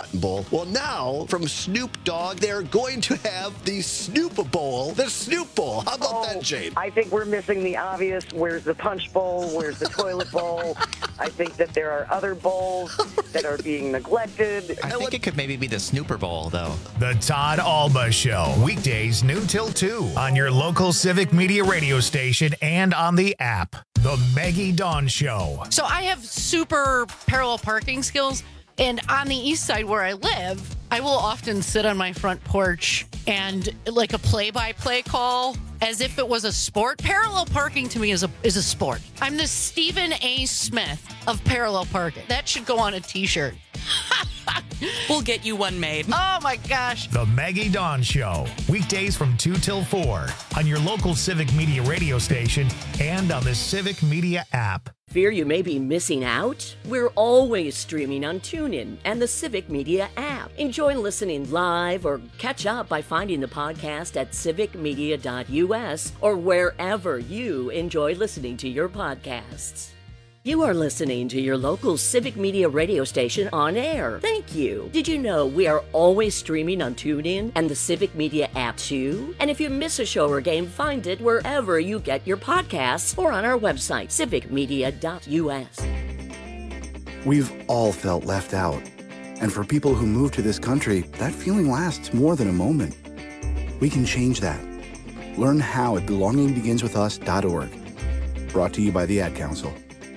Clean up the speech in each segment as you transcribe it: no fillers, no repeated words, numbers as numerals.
Cotton Bowl. Well, now, from Snoop Dogg, they're going to have the Snoop Bowl. The Snoop Bowl. How about that, Jane? I think we're missing the obvious. Where's the punch bowl? Where's the toilet bowl? I think that there are other bowls that are being neglected. I think it could maybe be the Snooper Bowl, though. The Todd Alba Show, weekdays noon till 2 on your local Civic Media radio station and on the app. The Maggie Dawn Show. So I have super parallel parking skills, and on the east side where I live, I will often sit on my front porch and like a play-by-play call as if it was a sport. Parallel parking to me is a sport. I'm the Stephen A. Smith of parallel parking. That should go on a t-shirt. We'll get you one made. Oh my gosh. The Maggie Dawn Show, weekdays from 2 till 4 on your local Civic Media radio station and on the Civic Media app. Fear you may be missing out? We're always streaming on TuneIn and the Civic Media app. Enjoy listening live or catch up by finding the podcast at civicmedia.us or wherever you enjoy listening to your podcasts. You are listening to your local Civic Media radio station on air. Thank you. Did you know we are always streaming on TuneIn and the Civic Media app too? And if you miss a show or game, find it wherever you get your podcasts or on our website, civicmedia.us. We've all felt left out. And for people who move to this country, that feeling lasts more than a moment. We can change that. Learn how at belongingbeginswithus.org. Brought to you by the Ad Council.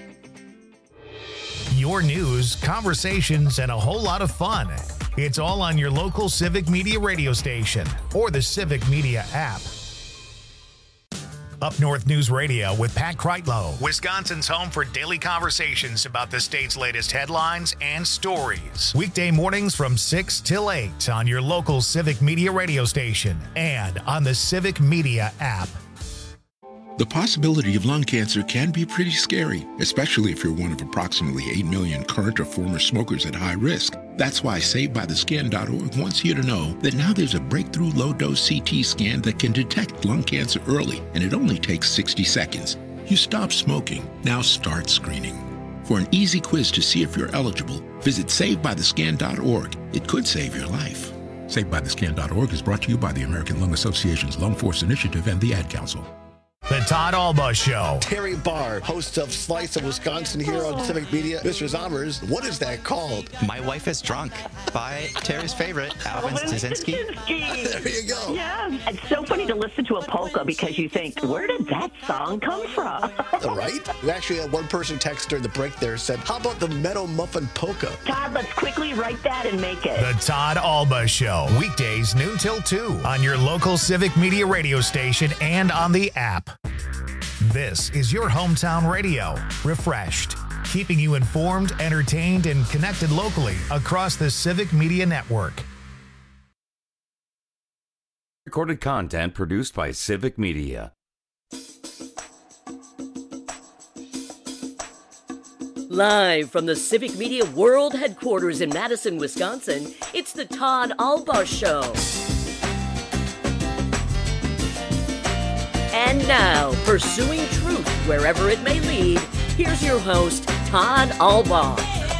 Your news, conversations, and a whole lot of fun. It's all on your local Civic Media radio station or the Civic Media app. Up North News Radio with Pat Kreitlow, Wisconsin's home for daily conversations about the state's latest headlines and stories. Weekday mornings from 6 till 8 on your local Civic Media radio station and on the Civic Media app. The possibility of lung cancer can be pretty scary, especially if you're one of approximately 8 million current or former smokers at high risk. That's why SaveByTheScan.org wants you to know that now there's a breakthrough low-dose CT scan that can detect lung cancer early, and it only takes 60 seconds. You stop smoking, now start screening. For an easy quiz to see if you're eligible, visit SaveByTheScan.org. It could save your life. SaveByTheScan.org is brought to you by the American Lung Association's Lung Force Initiative and the Ad Council. The Todd Alba Show. Terry Barr, host of Slice of Wisconsin here on Civic Media. Mr. Zommers, what is that called? My Wife is Drunk by Terry's favorite, Alvin Stasinski. There you go. Yeah. It's so funny to listen to a polka because you think, where did that song come from? Right? We actually had one person text during the break there said, how about the Meadow Muffin Polka? Todd, let's quickly write that and make it. The Todd Alba Show, weekdays noon till 2 on your local Civic Media radio station and on the app. This is your hometown radio, refreshed, keeping you informed, entertained, and connected locally across the Civic Media Network. Recorded content produced by Civic Media. Live from the Civic Media World Headquarters in Madison, Wisconsin, it's the Todd Alba Show. And now, pursuing truth wherever it may lead, here's your host, Todd Alba.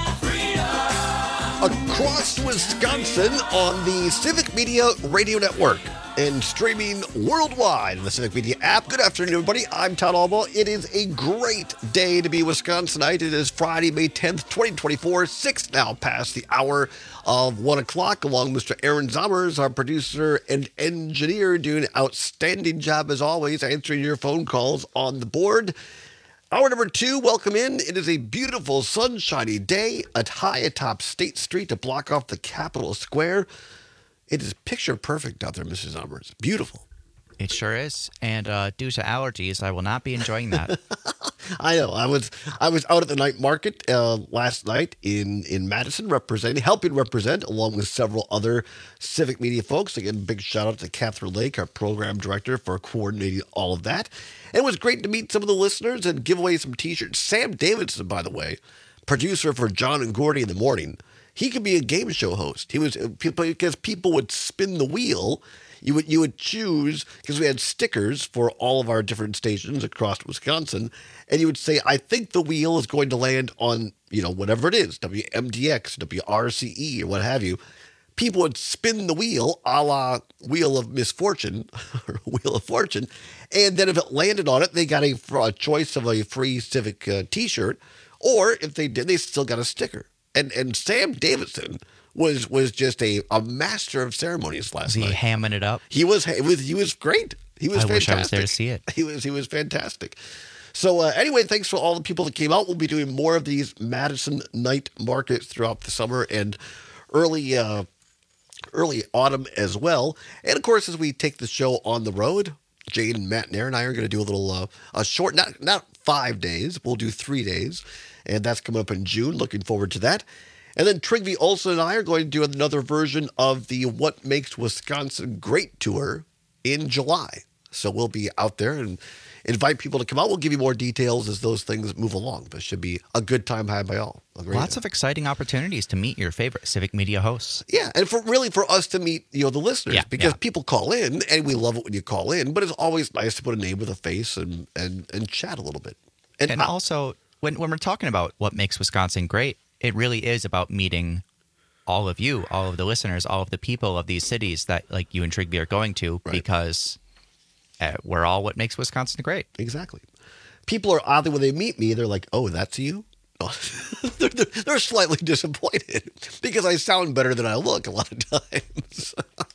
Across Wisconsin on the Civic Media Radio Network and streaming worldwide on the Civic Media app. Good afternoon, everybody. I'm Todd Alba. It is a great day to be Wisconsinite. It is Friday, May 10th, 2024, 6 now past the hour of 1 o'clock, along with Mr. Aaron Zommers, our producer and engineer, doing an outstanding job as always, answering your phone calls on the board. Hour number 2, welcome in. It is a beautiful, sunshiny day high atop State Street to block off the Capitol Square. It is picture perfect out there, Mrs. Zommers. Beautiful. It sure is. And due to allergies, I will not be enjoying that. I know. I was out at the night market last night in Madison, helping represent, along with several other Civic Media folks. Again, big shout out to Catherine Lake, our program director, for coordinating all of that. And it was great to meet some of the listeners and give away some T-shirts. Sam Davidson, by the way, producer for John and Gordy in the morning, he could be a game show host. He was because people would spin the wheel. You would choose, because we had stickers for all of our different stations across Wisconsin, and you would say, I think the wheel is going to land on, whatever it is, WMDX, WRCE, or what have you. People would spin the wheel, a la Wheel of Misfortune, or Wheel of Fortune, and then if it landed on it, they got a choice of a free Civic T-shirt, or if they did, they still got a sticker. And Sam Davidson was just a master of ceremonies last night. Was he hamming it up? He was great. He was fantastic. Wish I was there to see it. He was fantastic. So anyway, thanks for all the people that came out. We'll be doing more of these Madison night markets throughout the summer and early autumn as well. And of course, as we take the show on the road, Jane and Matt Nair and I are going to do a little a short, not 5 days. We'll do 3 days, and that's coming up in June. Looking forward to that. And then Trygve Olsen and I are going to do another version of the What Makes Wisconsin Great tour in July. So we'll be out there and invite people to come out. We'll give you more details as those things move along. But it should be a good time had by all. Lots of exciting opportunities to meet your favorite Civic Media hosts. Yeah, and for us to meet the listeners, because people call in, and we love it when you call in. But it's always nice to put a name with a face and chat a little bit. And also, when we're talking about what makes Wisconsin great, it really is about meeting all of you, all of the listeners, all of the people of these cities that like you and Trygve are going to, because we're all what makes Wisconsin great. Exactly. People are oddly, when they meet me, they're like, "Oh, that's you." They're slightly disappointed because I sound better than I look a lot of times.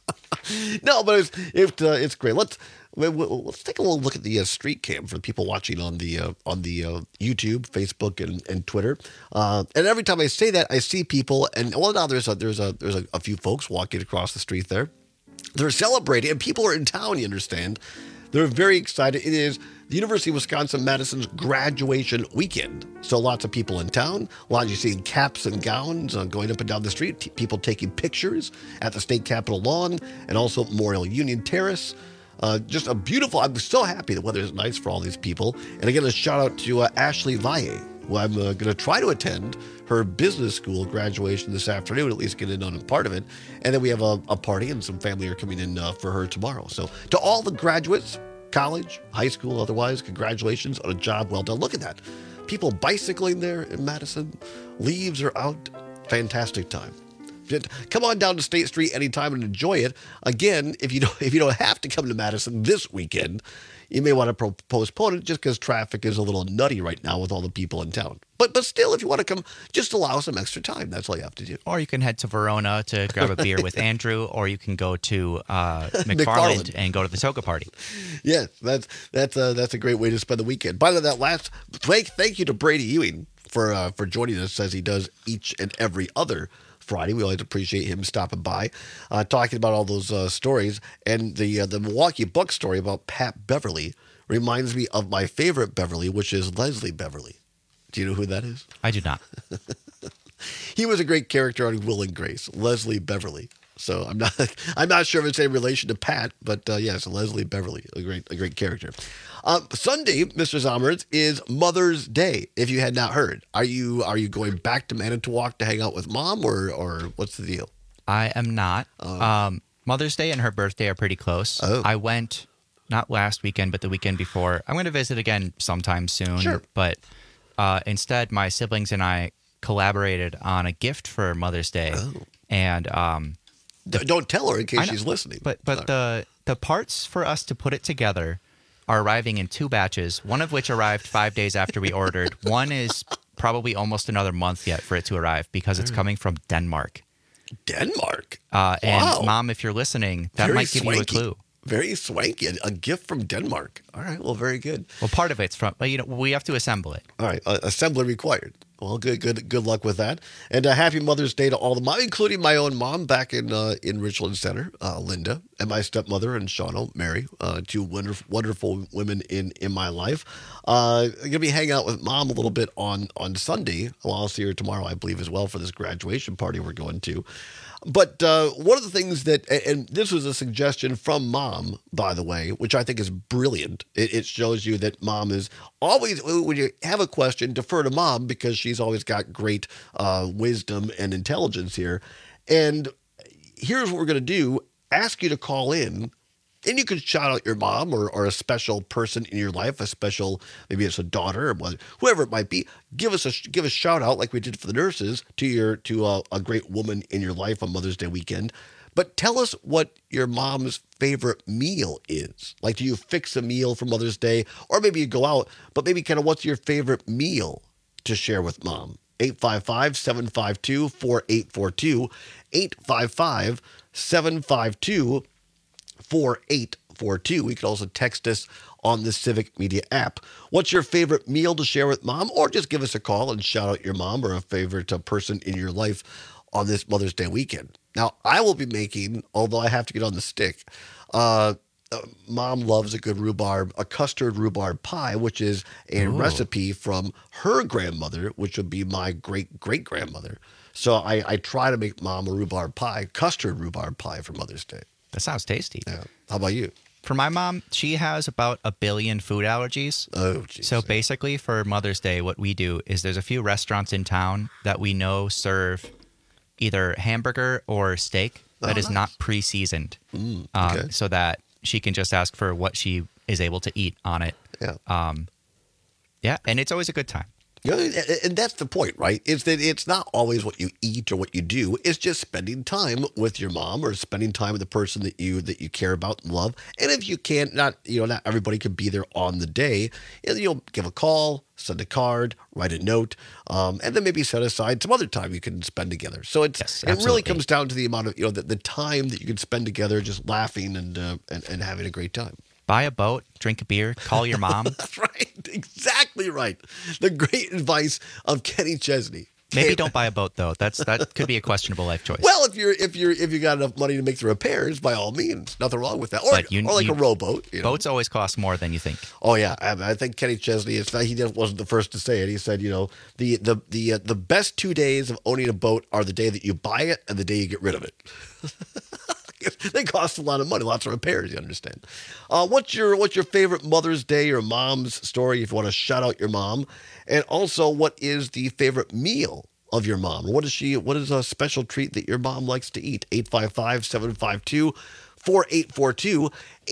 No, but it's great. Let's take a little look at the street cam for the people watching on the YouTube, Facebook, and Twitter. And every time I say that, I see people, and now there's a few folks walking across the street there. They're celebrating, and people are in town. You understand? They're very excited. It is the University of Wisconsin-Madison's graduation weekend. So lots of people in town. A lot of you seeing caps and gowns going up and down the street. People taking pictures at the state capitol lawn and also Memorial Union Terrace. Just a beautiful, I'm so happy the weather is nice for all these people. And again, a shout out to Ashley Valle, who I'm going to try to attend her business school graduation this afternoon, at least get in on a part of it. And then we have a party, and some family are coming in for her tomorrow. So to all the graduates, college, high school, otherwise, congratulations on a job well done. Look at that. People bicycling there in Madison. Leaves are out. Fantastic time. Come on down to State Street anytime and enjoy it. Again, if you don't have to come to Madison this weekend, you may want to postpone it just because traffic is a little nutty right now with all the people in town. But still, if you want to come, just allow some extra time. That's all you have to do. Or you can head to Verona to grab a beer with Andrew, or you can go to McFarland and go to the Toga party. Yes, that's a great way to spend the weekend. By the way, thank you to Brady Ewing for joining us as he does each and every other Friday. We always appreciate him stopping by, talking about all those stories. And the Milwaukee Bucks story about Pat Beverly reminds me of my favorite Beverly, which is Leslie Beverly. Do you know who that is? I do not. He was a great character on Will and Grace, Leslie Beverly. So I'm not sure if it's a relation to Pat, but yes, Leslie Beverly, a great character. Sunday, Mr. Zomerz, is Mother's Day. If you had not heard, are you going back to Manitowoc to hang out with Mom, or what's the deal? I am not. Mother's Day and her birthday are pretty close. Oh. I went not last weekend, but the weekend before. I'm going to visit again sometime soon. Sure. But instead, my siblings and I collaborated on a gift for Mother's Day. Oh. And don't tell her in case she's listening. But the parts for us to put it together are arriving in 2 batches, one of which arrived 5 days after we ordered. One is probably almost another month yet for it to arrive because it's coming from Denmark. Denmark? And Wow. Mom, if you're listening, that might give you a clue. Very swanky. A gift from Denmark. All right. Well, very good. Well, part of it's from, we have to assemble it. All right. Assembly required. Well, good luck with that. And happy Mother's Day to all the mom, including my own mom back in Richland Center, Linda, and my stepmother and Shawno, Mary, 2 wonderful women in my life. I'm going to be hanging out with Mom a little bit on Sunday. Well, I'll see her tomorrow, I believe, as well, for this graduation party we're going to. But one of the things that, and this was a suggestion from Mom, by the way, which I think is brilliant. It shows you that Mom is always, when you have a question, defer to Mom because she's always got great wisdom and intelligence here. And here's what we're going to do. Ask you to call in. And you can shout out your mom or a special person in your life, a special, maybe it's a daughter or whoever it might be. Give a shout out like we did for the nurses to a great woman in your life on Mother's Day weekend. But tell us what your mom's favorite meal is. Like, do you fix a meal for Mother's Day? Or maybe you go out, but maybe kind of what's your favorite meal to share with Mom? 855-752-4842. 855-752-4842. 4842. You can also text us on the Civic Media app. What's your favorite meal to share with Mom? Or just give us a call and shout out your mom or a favorite person in your life on this Mother's Day weekend. Now, I will be making, although I have to get on the stick, Mom loves a good custard rhubarb pie, which is a recipe from her grandmother, which would be my great-great-grandmother. So I try to make Mom a custard rhubarb pie for Mother's Day. That sounds tasty. Yeah. How about you? For my mom, she has about 1 billion food allergies. Oh, geez. So basically for Mother's Day, what we do is there's a few restaurants in town that we know serve either hamburger or steak that is not pre-seasoned. Okay. So that she can just ask for what she is able to eat on it. Yeah. Yeah, and it's always a good time. And that's the point, right? Is that it's not always what you eat or what you do. It's just spending time with your mom or spending time with the person that you care about and love. And if you can't, not everybody can be there on the day. You'll give a call, send a card, write a note, and then maybe set aside some other time you can spend together. So it really comes down to the amount of the time that you can spend together, just laughing and having a great time. Buy a boat, drink a beer, call your mom. That's right. Exactly right. The great advice of Kenny Chesney. Maybe don't buy a boat though. That could be a questionable life choice. Well, if you got enough money to make the repairs, by all means, nothing wrong with that. Or like a rowboat. Boats always cost more than you think. Oh yeah, I think Kenny Chesney. He wasn't the first to say it. He said, the best 2 days of owning a boat are the day that you buy it and the day you get rid of it. They cost a lot of money, lots of repairs, you understand. What's your favorite Mother's Day or mom's story if you want to shout out your mom? And also, what is the favorite meal of your mom? What is a special treat that your mom likes to eat? 855-752-4842.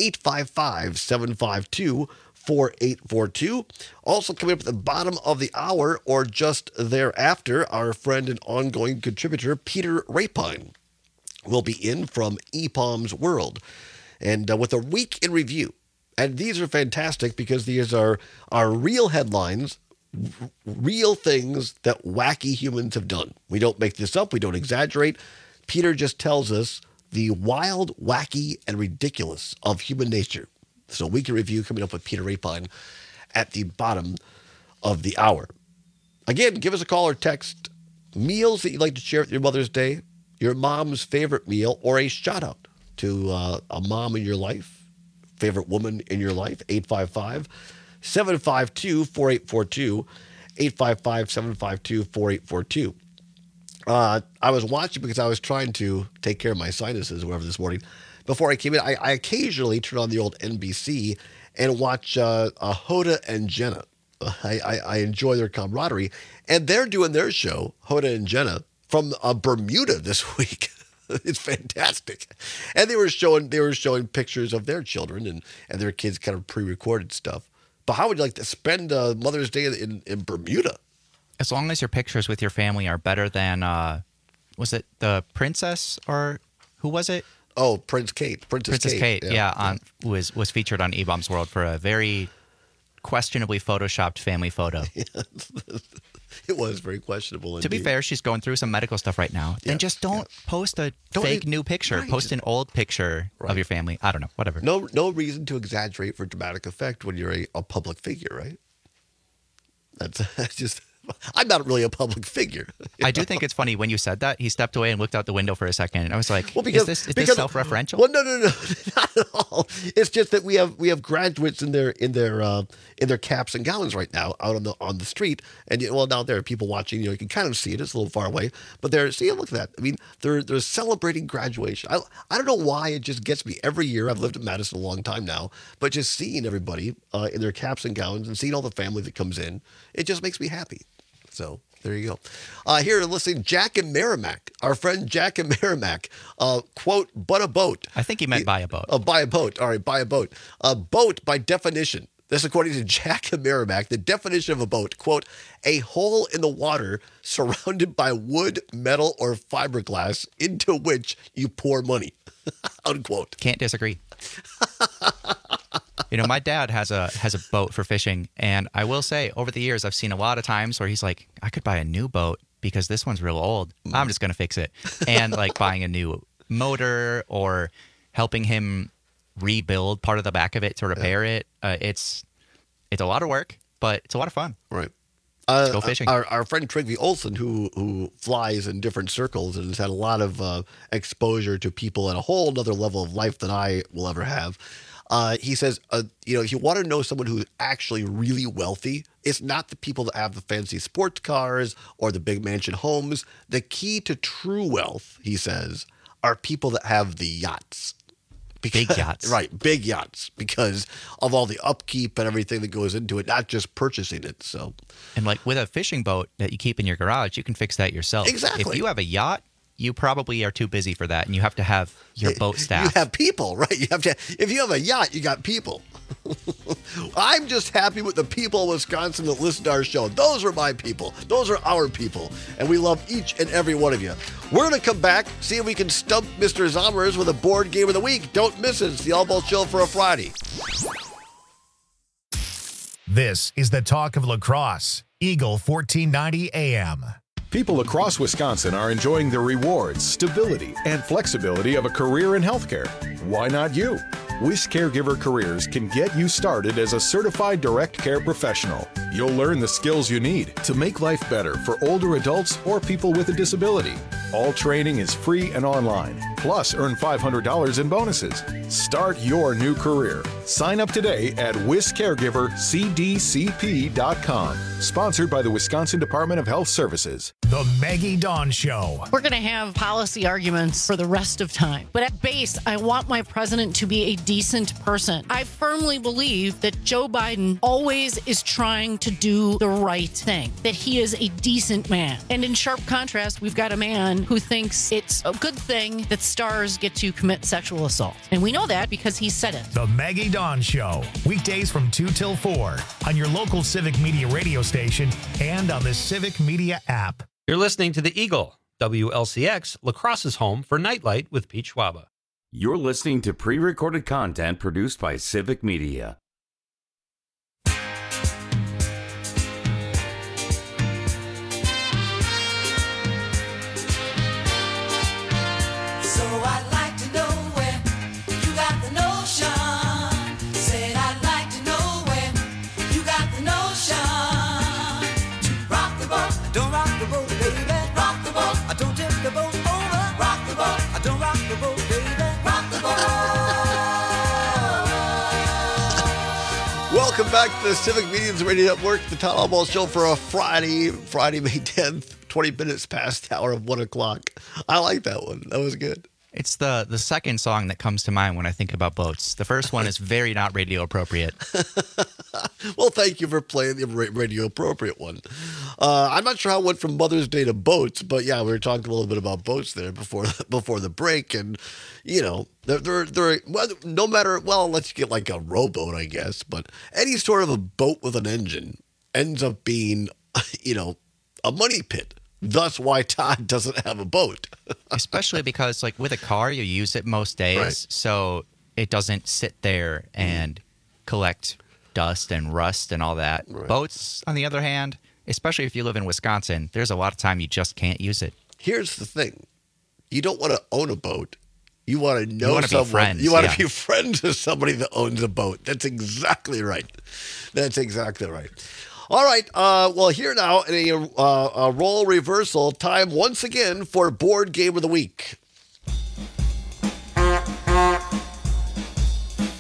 855-752-4842. Also coming up at the bottom of the hour or just thereafter, our friend and ongoing contributor, Peter Rapine, will be in from EPOM's World and with a week in review. And these are fantastic because these are real headlines, real things that wacky humans have done. We don't make this up. We don't exaggerate. Peter just tells us the wild, wacky, and ridiculous of human nature. So a week in review coming up with Peter Rapine at the bottom of the hour. Again, give us a call or text meals that you'd like to share with your Mother's Day, your mom's favorite meal, or a shout out to a mom in your life, favorite woman in your life. 855-752-4842. 855-752-4842. I was watching because I was trying to take care of my sinuses or whatever this morning. Before I came in, I occasionally turn on the old NBC and watch Hoda and Jenna. I enjoy their camaraderie. And they're doing their show, Hoda and Jenna, from Bermuda this week. It's fantastic. And they were showing pictures of their children and their kids, kind of pre-recorded stuff. But how would you like to spend Mother's Day in Bermuda? As long as your pictures with your family are better than, was it the princess or who was it? Oh, Princess Kate. Yeah. Was featured on EPOM's World for a very questionably photoshopped family photo. It was very questionable. To be fair, she's going through some medical stuff right now. Then just don't post a fake new picture. Right. Post an old picture of your family. I don't know. Whatever. No reason to exaggerate for dramatic effect when you're a public figure, right? That's just... I'm not really a public figure. I do think it's funny when you said that. He stepped away and looked out the window for a second. And I was like, is this self-referential? Well, no, not at all. all. It's just that we have graduates in their caps and gowns right now out on the street, and now there are people watching. You can kind of see it. It's a little far away, but look at that. I mean, they're celebrating graduation. I don't know why it just gets me every year. I've lived in Madison a long time now, but just seeing everybody in their caps and gowns and seeing all the family that comes in, it just makes me happy. So there you go. Here, listening, Jack in Merrimack, our friend Jack in Merrimack, quote, but a boat. I think he meant buy a boat. Buy a boat. All right, buy a boat. A boat, by definition, this according to Jack in Merrimack, the definition of a boat, quote, a hole in the water surrounded by wood, metal, or fiberglass into which you pour money, unquote. Can't disagree. My dad has a boat for fishing, and I will say, over the years, I've seen a lot of times where he's like, I could buy a new boat because this one's real old. I'm just going to fix it. And like buying a new motor or helping him rebuild part of the back of it to repair it. It's a lot of work, but it's a lot of fun. Right. Let's go fishing. Our friend Trygve Olsen, who flies in different circles and has had a lot of exposure to people at a whole another level of life than I will ever have. He says, if you want to know someone who's actually really wealthy, it's not the people that have the fancy sports cars or the big mansion homes. The key to true wealth, he says, are people that have the yachts. Big yachts. Right, big yachts, because of all the upkeep and everything that goes into it, not just purchasing it. So, and like with a fishing boat that you keep in your garage, you can fix that yourself. Exactly. If you have a yacht, you probably are too busy for that, and you have to have your boat staff. You have people, right? If you have a yacht, you got people. I'm just happy with the people of Wisconsin that listen to our show. Those are my people. Those are our people. And we love each and every one of you. We're going to come back, see if we can stump Mr. Zommers with a board game of the week. Don't miss it. It's the All Ball Show for a Friday. This is the talk of lacrosse. Eagle 1490 AM. People across Wisconsin are enjoying the rewards, stability, and flexibility of a career in healthcare. Why not you? WIS Caregiver Careers can get you started as a certified direct care professional. You'll learn the skills you need to make life better for older adults or people with a disability. All training is free and online. Plus, earn $500 in bonuses. Start your new career. Sign up today at WisCaregiverCDCP.com. Sponsored by the Wisconsin Department of Health Services. The Maggie Dawn Show. We're going to have policy arguments for the rest of time. But at base, I want my president to be a decent person. I firmly believe that Joe Biden always is trying to do the right thing, that he is a decent man. And in sharp contrast, we've got a man who thinks it's a good thing that stars get to commit sexual assault. And we know that because he said it. The Maggie Dawn Show. Weekdays from 2 till 4 on your local Civic Media radio station and on the Civic Media app. You're listening to the Eagle, WLCX, Lacrosse's home for Nightlight with Pete Schwaba. You're listening to pre-recorded content produced by Civic Media. Welcome back to the Civic Media Radio Network, the Town Hall Ball Show for a Friday, May 10th, 20 minutes past the hour of 1 o'clock. I like that one. That was good. It's the second song that comes to mind when I think about boats. The first one is very not radio appropriate. Well, thank you for playing the radio appropriate one. I'm not sure how it went from Mother's Day to boats, but yeah, we were talking a little bit about boats there before the break, and they're no matter, well, let's get like a rowboat, I guess, but any sort of a boat with an engine ends up being, a money pit. Thus why Todd doesn't have a boat. Especially because, like, with a car, you use it most days, right. So it doesn't sit there and collect dust and rust and all that. Right. Boats, on the other hand, especially if you live in Wisconsin, there's a lot of time you just can't use it. Here's the thing. You don't want to own a boat. You want to know someone. Be friends, you want to be friends with somebody that owns a boat. That's exactly right. That's exactly right. All right, well, here now in a role reversal, time once again for Board Game of the Week.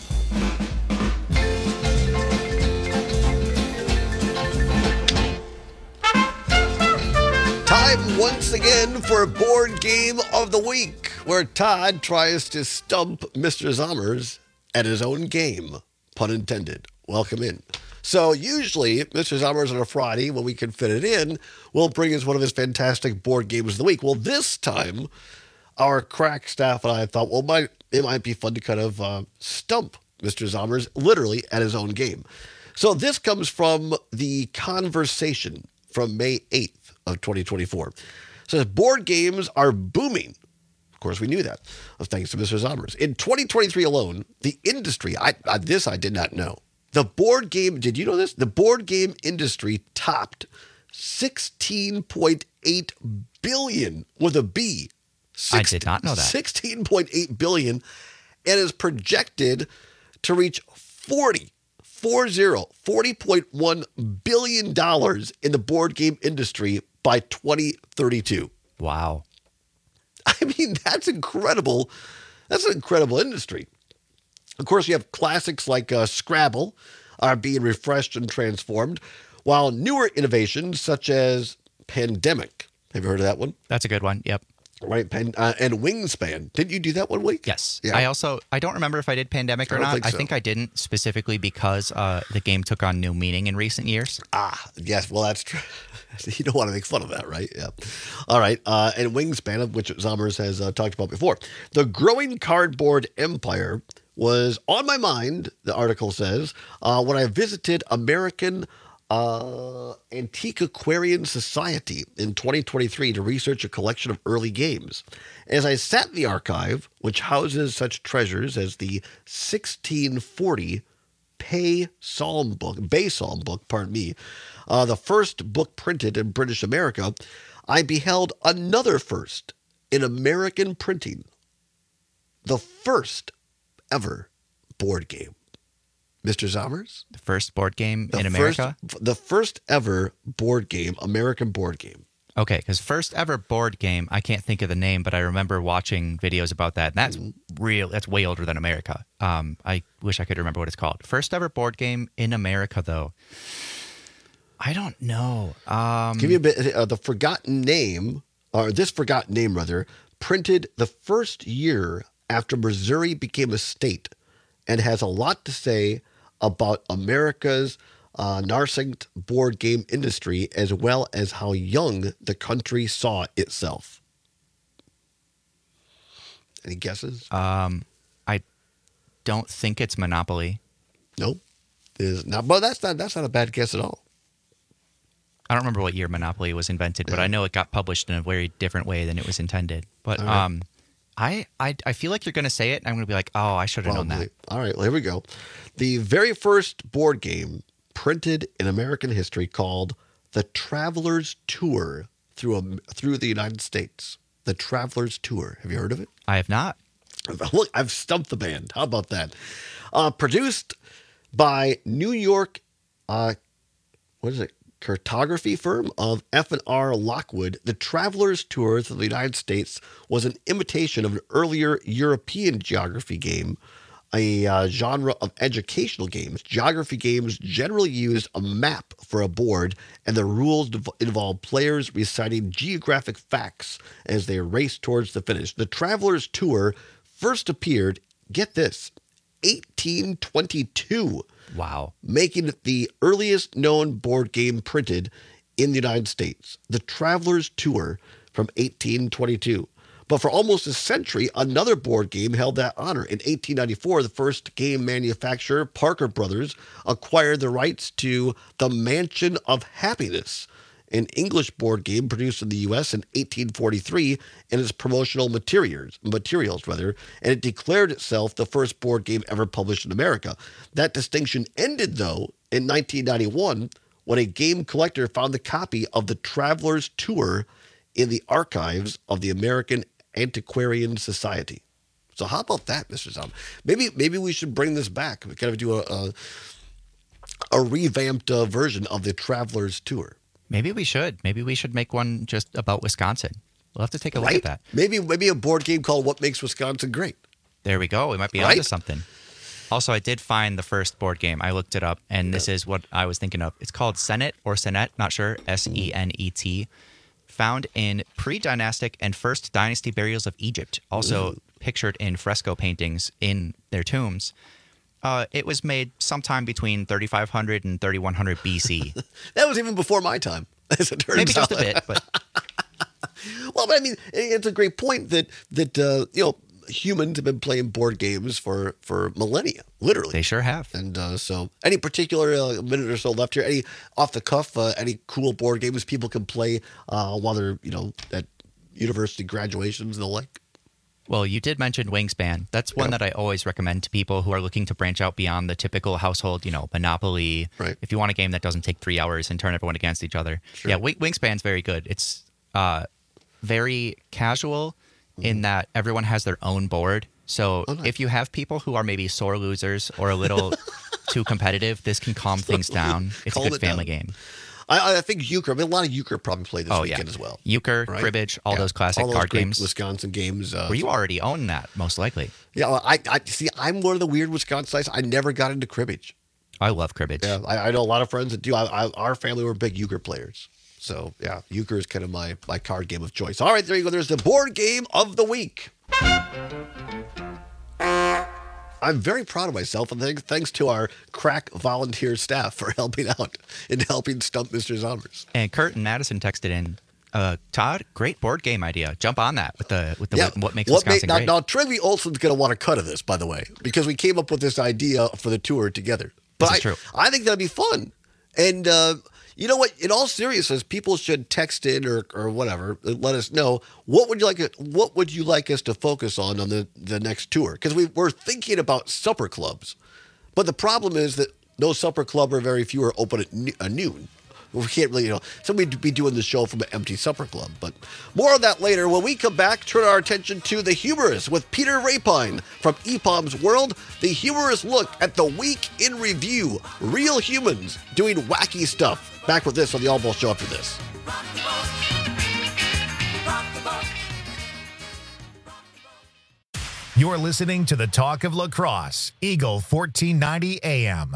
time once again for Board Game of the Week, where Todd tries to stump Mr. Zommers at his own game. Pun intended. Welcome in. So usually, Mr. Zommers on a Friday, when we can fit it in, will bring us one of his fantastic board games of the week. Well, this time, our crack staff and I thought, well, it might be fun to kind of stump Mr. Zommers literally at his own game. So this comes from The Conversation from May 8th of 2024. It says, board games are booming. Of course, we knew that, thanks to Mr. Zommers. In 2023 alone, the industry, this I did not know. The board game, did you know this? The board game industry topped $16.8 billion with a B. I did not know that. $16.8 billion, and is projected to reach $40.1 billion in the board game industry by 2032. Wow. I mean, that's incredible. That's an incredible industry. Of course, you have classics like Scrabble are being refreshed and transformed, while newer innovations such as Pandemic. Have you heard of that one? That's a good one. Yep. Right. And Wingspan. Didn't you do that one week? Yes. Yeah. I don't remember if I did Pandemic or not. I think I didn't, specifically because the game took on new meaning in recent years. Yes. Well, that's true. You don't want to make fun of that, right? Yeah. All right. And Wingspan, which Zommers has talked about before. The growing cardboard empire was on my mind, the article says, when I visited American Antiquarian Society in 2023 to research a collection of early games. As I sat in the archive, which houses such treasures as the 1640 Bay Psalm book, the first book printed in British America, I beheld another first in American printing, the first ever board game. Mr. Zommers? The first board game in America? The first ever board game, American board game. Okay, because first ever board game, I can't think of the name, but I remember watching videos about that. And that's that's way older than America. I wish I could remember what it's called. First ever board game in America, though. I don't know. Give you a bit, the forgotten name, or this forgotten name, rather, printed the first year after Missouri became a state and has a lot to say about America's nascent board game industry, as well as how young the country saw itself. Any guesses? I don't think it's Monopoly. Nope. Is not, but that's not a bad guess at all. I don't remember what year Monopoly was invented, but I know it got published in a very different way than it was intended. But I feel like you're going to say it, and I'm going to be like, oh, I should have known that. All right, well, here we go. The very first board game printed in American history, called The Traveler's Tour, through the United States. The Traveler's Tour. Have you heard of it? I have not. Look, I've stumped the band. How about that? Produced by New York, cartography firm of F&R Lockwood, The Traveler's Tour through the United States was an imitation of an earlier European geography game, a genre of educational games. Geography games generally used a map for a board, and the rules involved players reciting geographic facts as they race towards the finish. The Traveler's Tour first appeared, get this, 1822. Wow. Making it the earliest known board game printed in the United States. The Traveler's Tour from 1822. But for almost a century, another board game held that honor. In 1894, the first game manufacturer, Parker Brothers, acquired the rights to The Mansion of Happiness, an English board game produced in the U.S. in 1843 in its promotional materials, and it declared itself the first board game ever published in America. That distinction ended, though, in 1991, when a game collector found the copy of The Traveler's Tour in the archives of the American Antiquarian Society. So how about that, Mr. Zom? Maybe we should bring this back. We kind of do a revamped version of The Traveler's Tour. Maybe we should. Maybe we should make one just about Wisconsin. We'll have to take a look at that. Maybe a board game called What Makes Wisconsin Great. There we go. We might be onto something. Also, I did find the first board game. I looked it up, and this is what I was thinking of. It's called Senet or Senet, not sure, Senet. found in pre-dynastic and first dynasty burials of Egypt, also pictured in fresco paintings in their tombs. It was made sometime between 3500 and 3100 BC. That was even before my time, as it turns out. Maybe just a bit, but... Well, but I mean, it's a great point that humans have been playing board games for millennia, literally. They sure have. And so any particular minute or so left here, any off the cuff, any cool board games people can play while they're, at university graduations and the like? Well, you did mention Wingspan. That's one that I always recommend to people who are looking to branch out beyond the typical household, Monopoly. Right. If you want a game that doesn't take 3 hours and turn everyone against each other. Sure. Yeah, Wingspan's very good. It's very casual in that everyone has their own board. So if you have people who are maybe sore losers or a little too competitive, this can calm things down. It's a good family game. I think euchre. A lot of euchre probably played this weekend as well. Euchre, right? cribbage, all those classic all those card great games. Wisconsin games. Where you already own that, most likely. Yeah, well, I see. I'm one of the weird Wisconsinites. I never got into cribbage. I love cribbage. Yeah, I know a lot of friends that do. Our family were big euchre players. So, yeah, euchre is kind of my card game of choice. All right, there you go. There's the board game of the week. I'm very proud of myself, and thanks to our crack volunteer staff for helping out in helping stump Mr. Zombers. And Kurt and Madison texted in, Todd, great board game idea. Jump on that with what makes Wisconsin great. Now, Trivy Olson's going to want a cut of this, by the way, because we came up with this idea for the tour together. But this is true. I think that'd be fun. And you know what? In all seriousness, people should text in or whatever. Let us know what would you like us to focus on the next tour? Because we're thinking about supper clubs, but the problem is that no supper club or very few are open at noon. We can't really, so we'd be doing the show from an empty supper club. But more on that later. When we come back, turn our attention to The Humorous with Peter Rapine from EPOM's World. The humorous look at the week in review. Real humans doing wacky stuff. Back with this on the All Ball Show after this. You're listening to the Talk of Lacrosse, Eagle 1490 AM.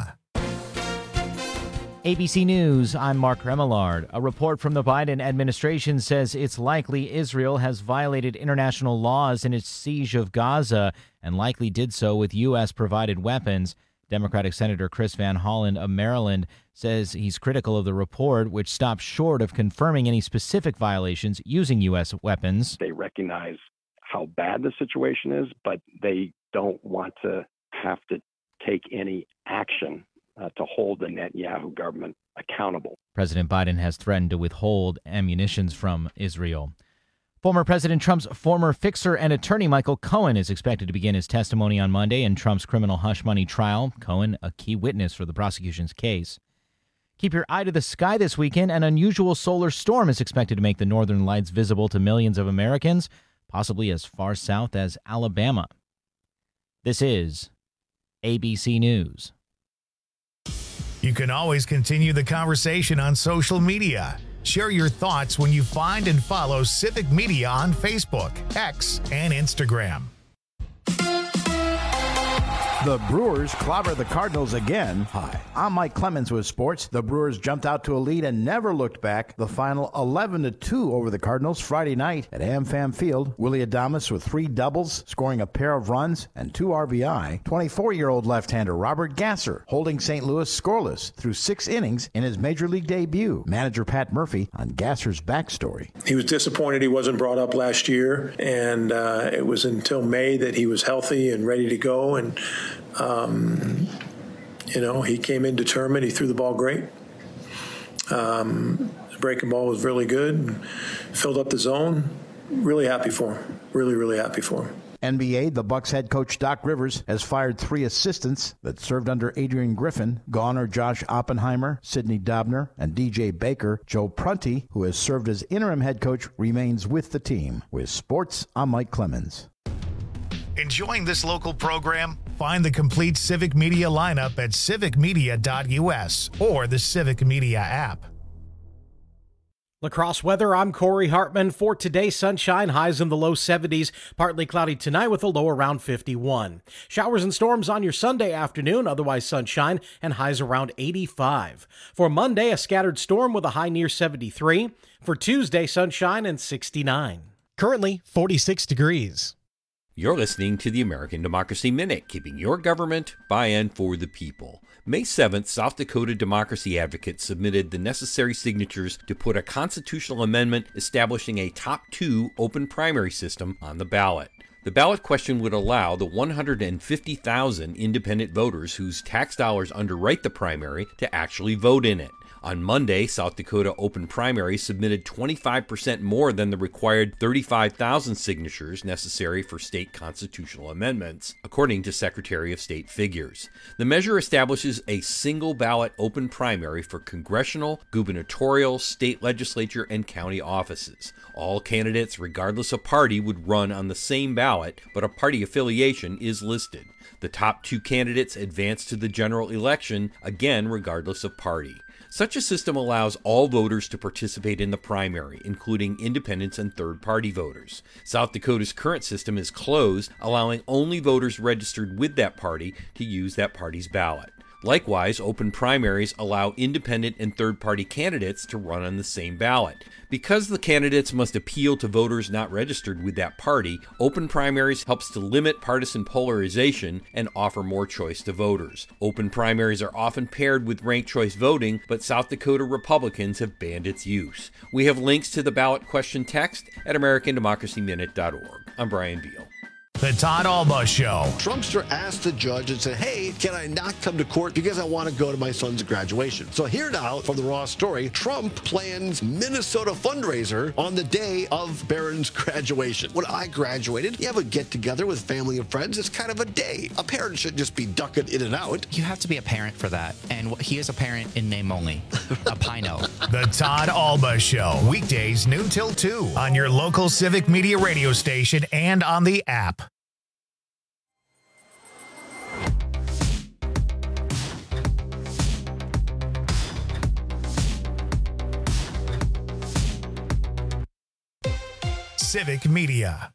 ABC News, I'm Mark Remillard. A report from the Biden administration says it's likely Israel has violated international laws in its siege of Gaza and likely did so with U.S.-provided weapons. Democratic Senator Chris Van Hollen of Maryland says he's critical of the report, which stops short of confirming any specific violations using U.S. weapons. They recognize how bad the situation is, but they don't want to have to take any action to hold the Netanyahu government accountable. President Biden has threatened to withhold ammunition from Israel. Former President Trump's former fixer and attorney Michael Cohen is expected to begin his testimony on Monday in Trump's criminal hush money trial. Cohen, a key witness for the prosecution's case. Keep your eye to the sky this weekend. An unusual solar storm is expected to make the northern lights visible to millions of Americans, possibly as far south as Alabama. This is ABC News. You can always continue the conversation on social media. Share your thoughts when you find and follow Civic Media on Facebook, X, and Instagram. The Brewers clobber the Cardinals again. Hi, I'm Mike Clemens with sports. The Brewers jumped out to a lead and never looked back. The final 11-2 over the Cardinals Friday night at AmFam Field. Willie Adames with 3 doubles, scoring a pair of runs and 2 RBI. 24-year-old left-hander Robert Gasser holding St. Louis scoreless through 6 innings in his major league debut. Manager Pat Murphy on Gasser's backstory. He was disappointed he wasn't brought up last year, and it was until May that he was healthy and ready to go, and he came in determined. He threw the ball great. The breaking ball was really good. Filled up the zone. Really happy for him. Really, really happy for him. NBA, the Bucks head coach Doc Rivers has fired 3 assistants that served under Adrian Griffin. Gone are Josh Oppenheimer, Sidney Dobner, and DJ Baker. Joe Prunty, who has served as interim head coach, remains with the team. With sports, I'm Mike Clemens. Enjoying this local program? Find the complete Civic Media lineup at civicmedia.us or the Civic Media app. Lacrosse weather, I'm Corey Hartman. For today, sunshine, highs in the low 70s, partly cloudy tonight with a low around 51. Showers and storms on your Sunday afternoon, otherwise sunshine, and highs around 85. For Monday, a scattered storm with a high near 73. For Tuesday, sunshine and 69. Currently, 46 degrees. You're listening to the American Democracy Minute, keeping your government by and for the people. May 7th, South Dakota Democracy Advocates submitted the necessary signatures to put a constitutional amendment establishing a top 2 open primary system on the ballot. The ballot question would allow the 150,000 independent voters whose tax dollars underwrite the primary to actually vote in it. On Monday, South Dakota Open Primary submitted 25% more than the required 35,000 signatures necessary for state constitutional amendments, according to Secretary of State figures. The measure establishes a single ballot open primary for congressional, gubernatorial, state legislature, and county offices. All candidates, regardless of party, would run on the same ballot, but a party affiliation is listed. The top 2 candidates advance to the general election, again regardless of party. Such a system allows all voters to participate in the primary, including independents and third-party voters. South Dakota's current system is closed, allowing only voters registered with that party to use that party's ballot. Likewise, open primaries allow independent and third-party candidates to run on the same ballot. Because the candidates must appeal to voters not registered with that party, open primaries helps to limit partisan polarization and offer more choice to voters. Open primaries are often paired with ranked choice voting, but South Dakota Republicans have banned its use. We have links to the ballot question text at AmericanDemocracyMinute.org. I'm Brian Beal. The Todd Alba Show. Trumpster asked the judge and said, hey, can I not come to court because I want to go to my son's graduation? So here now from the Raw story, Trump plans Minnesota fundraiser on the day of Barron's graduation. When I graduated, you have a get-together with family and friends. It's kind of a day. A parent should just be ducking in and out. You have to be a parent for that. And he is a parent in name only. A Pino. The Todd Alba Show. Weekdays noon till 2 on your local Civic Media radio station and on the app. Civic Media.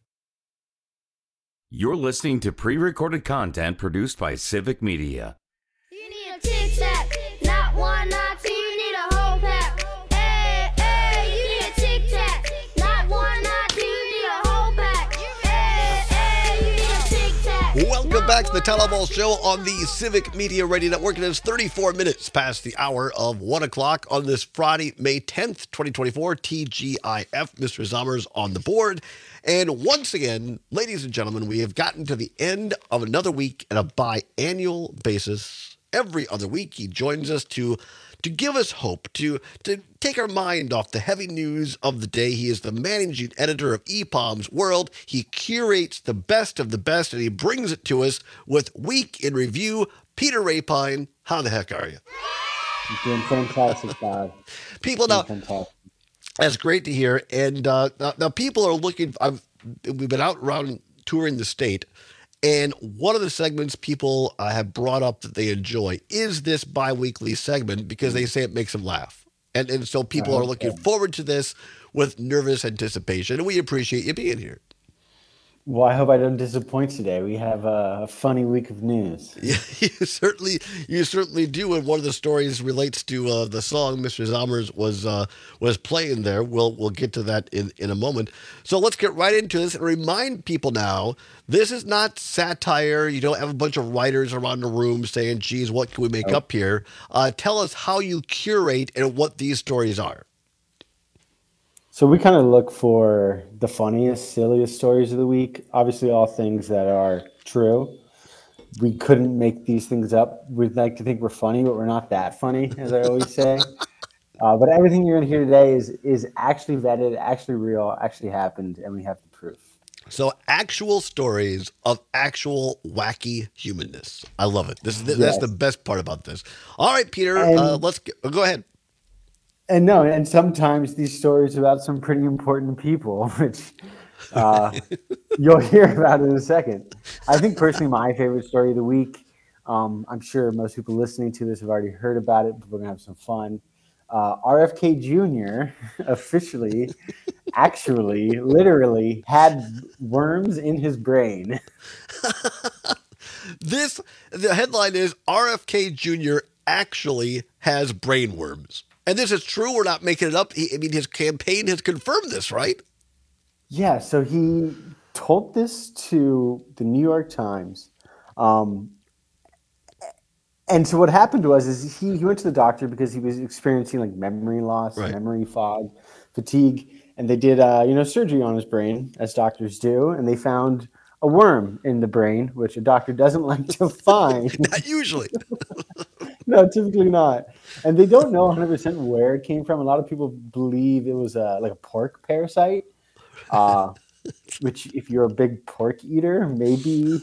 You're listening to pre-recorded content produced by Civic Media. You need a tic-tac, not one, not two, you need a whole pack. Hey, hey, you need a tic-tac, not one, not two, you need a whole pack. Hey, hey, you need a tic-tac. Welcome back to the Todd Alba Show on the Civic Media Radio Network. It is 34 minutes past the hour of 1 o'clock on this Friday, May 10th, 2024. TGIF, Mr. Zommers on the board. And once again, ladies and gentlemen, we have gotten to the end of another week on a biannual basis. Every other week, he joins us to give us hope, to take our mind off the heavy news of the day. He is the managing editor of EPOM's World. He curates the best of the best, and he brings it to us with Week in Review. Peter Rapine, how the heck are you? I'm doing fantastic, Todd. People now, that's great to hear. And now people are looking. We've been out around touring the state, and one of the segments people have brought up that they enjoy is this bi-weekly segment because they say it makes them laugh. And so people are looking forward to this with nervous anticipation, and we appreciate you being here. Well, I hope I don't disappoint today. We have a funny week of news. Yeah, you certainly do. And one of the stories relates to the song Mr. Zommers was playing there. We'll get to that in a moment. So let's get right into this and remind people now, this is not satire. You don't have a bunch of writers around the room saying, geez, what can we make up here? Tell us how you curate and what these stories are. So we kind of look for the funniest, silliest stories of the week. Obviously, all things that are true. We couldn't make these things up. We'd like to think we're funny, but we're not that funny, as I always say. But everything you're going to hear today is actually vetted, actually real, actually happened, and we have the proof. So actual stories of actual wacky humanness. I love it. That's the best part about this. All right, Peter, go ahead. And sometimes these stories about some pretty important people, which you'll hear about in a second. I think personally my favorite story of the week, I'm sure most people listening to this have already heard about it, but we're going to have some fun. RFK Jr. officially, actually, literally had worms in his brain. The headline is RFK Jr. actually has brain worms. And this is true. We're not making it up. His campaign has confirmed this, right? Yeah, so he told this to the New York Times. And so what happened was is he went to the doctor because he was experiencing like memory loss, memory fog, fatigue. And they did surgery on his brain, as doctors do. And they found a worm in the brain, which a doctor doesn't like to find. Not usually. No, typically not. And they don't know 100% where it came from. A lot of people believe it was like a pork parasite, which if you're a big pork eater, maybe,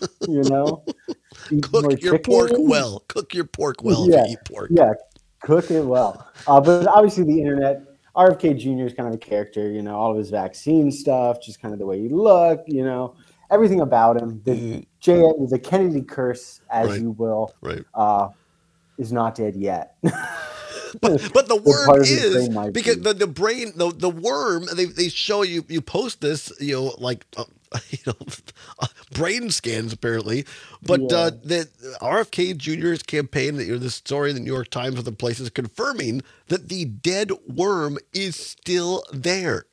cook your pork well. Cook your pork well if you eat pork. Yeah, cook it well. But obviously the internet, RFK Jr. is kind of a character, all of his vaccine stuff, just kind of the way he looked, everything about him. The Kennedy curse, as you will, is not dead yet. But the worm is because the brain, the worm. They show you post this, brain scans apparently. But the RFK Jr.'s campaign, this story in the New York Times, other places, confirming that the dead worm is still there.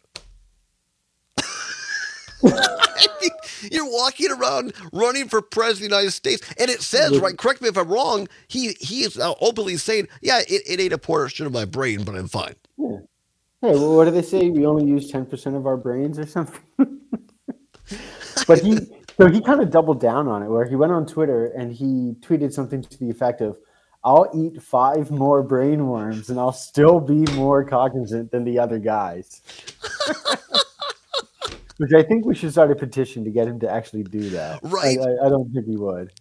You're walking around running for president of the United States, and it says, right, correct me if I'm wrong, he is now openly saying, yeah, it ate a portion of my brain, but I'm fine. Yeah. Hey, well, what do they say? We only use 10% of our brains or something? But he kind of doubled down on it, where he went on Twitter and he tweeted something to the effect of, I'll eat 5 more brain worms and I'll still be more cognizant than the other guys. Which I think we should start a petition to get him to actually do that. Right. I don't think he would.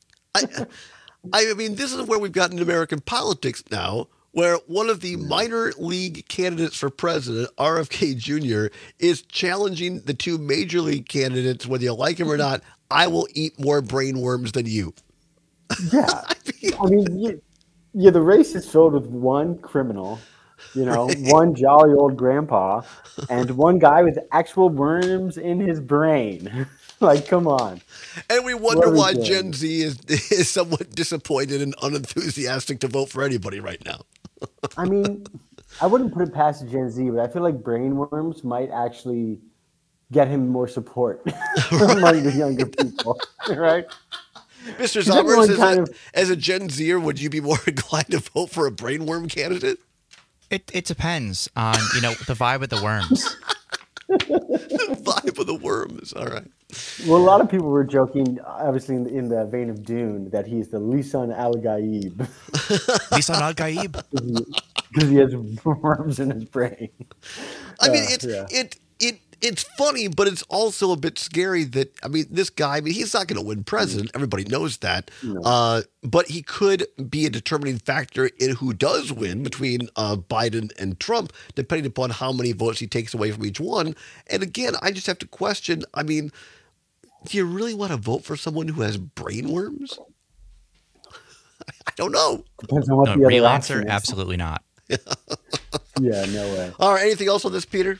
I mean, this is where we've gotten in American politics now, where one of the minor league candidates for president, RFK Jr., is challenging the 2 major league candidates, whether you like him or not. I will eat more brain worms than you. Yeah. I mean, the race is filled with one criminal, one jolly old grandpa, and one guy with actual worms in his brain. Like, come on. And we wonder why Gen Z is somewhat disappointed and unenthusiastic to vote for anybody right now. I mean, I wouldn't put it past Gen Z, but I feel like brain worms might actually get him more support among the younger people, right? Mr. Summers, as a Gen Zer, would you be more inclined to vote for a brainworm candidate? It depends on, the vibe of the worms. The vibe of the worms, all right. Well, a lot of people were joking, obviously in the vein of Dune, that he's the Lisan al-Gaib. Lisan al-Gaib? Because he has worms in his brain. I mean, it's funny, but it's also a bit scary that, this guy, he's not going to win president. Everybody knows that. No. But he could be a determining factor in who does win between Biden and Trump, depending upon how many votes he takes away from each one. And again, I just have to question, do you really want to vote for someone who has brain worms? I don't know. Depends on what the real other answer, option is. absolutely not. Yeah, no way. All right, anything else on this, Peter?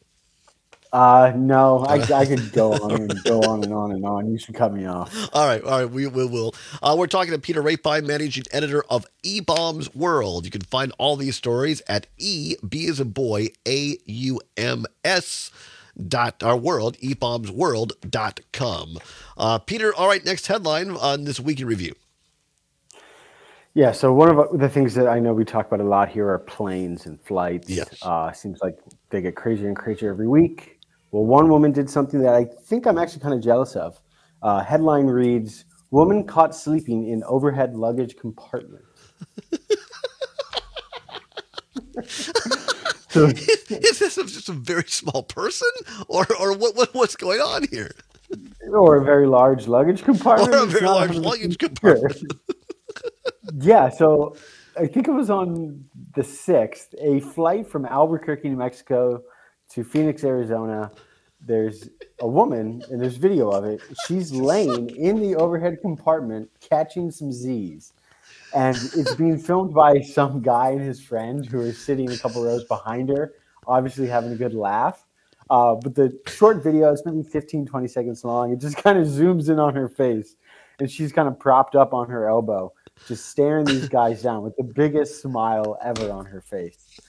No, I could go on and go on and on and on. You should cut me off. All right, we will. We're talking to Peter Rapine, managing editor of eBaum's World. You can find all these stories at B as a boy, AUMS. Our world, eBaumsWorld.com. Peter, all right, next headline on this week in review. Yeah, so one of the things that I know we talk about a lot here are planes and flights. Yes. Seems like they get crazier and crazier every week. Well, one woman did something that I think I'm actually kind of jealous of. Headline reads, "Woman caught sleeping in overhead luggage compartment." So, is this just a very small person, or what's going on here? Or a very large luggage compartment? Or a very large luggage compartment. Yeah, so I think it was on the 6th, a flight from Albuquerque, New Mexico to Phoenix, Arizona. There's a woman, and there's video of it. She's laying in the overhead compartment catching some Z's. And it's being filmed by some guy and his friend who are sitting a couple rows behind her, obviously having a good laugh. But the short video, it's maybe 15, 20 seconds long. It just kind of zooms in on her face. And she's kind of propped up on her elbow, just staring these guys down with the biggest smile ever on her face.